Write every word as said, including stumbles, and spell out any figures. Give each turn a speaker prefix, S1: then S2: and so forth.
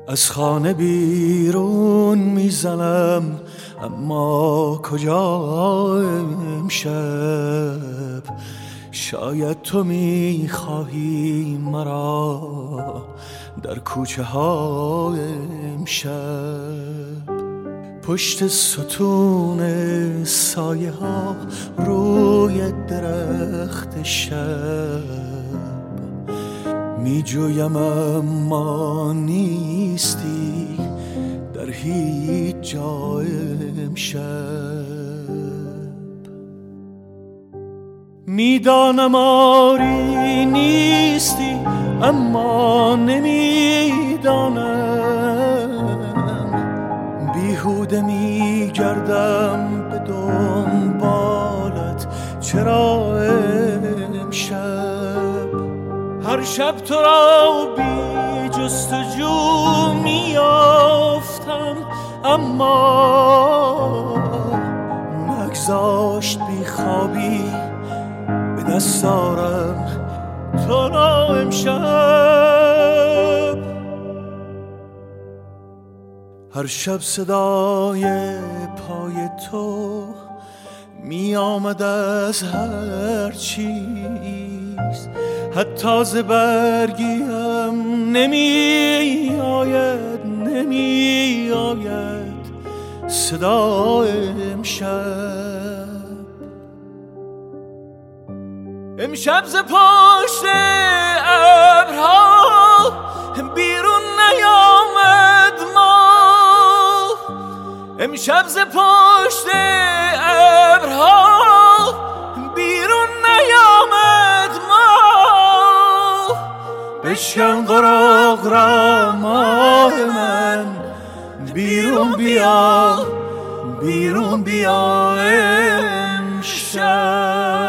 S1: از خانه بیرون میزنم، اما کجا امشب؟ شاید تو میخواهی مرا در کوچه ها امشب. پشت ستون سایه ها روی درخت شب می جویم، اما نیستی در هیچ جا امشب. میدانم آری نیستی، اما نمیدانم. بیهوده میگردم به دنبالت، چرا امشب؟ هر شب تو را بی جستجو میافتم، اما نگذاشت بی خوابی به دست آرم تو را امشب. هر شب صدای پای تو می آمد از هر چیز، حتی ز برگیم نمی آید نمی آید صدا امشب. امشب ز پشت ابرها بیرون نیامد ماه، امشب ز پشت ابرها بیرون نیامد ماه. بشکن قراقرا ماه من، بیرون بیا بیرون بیا امشب.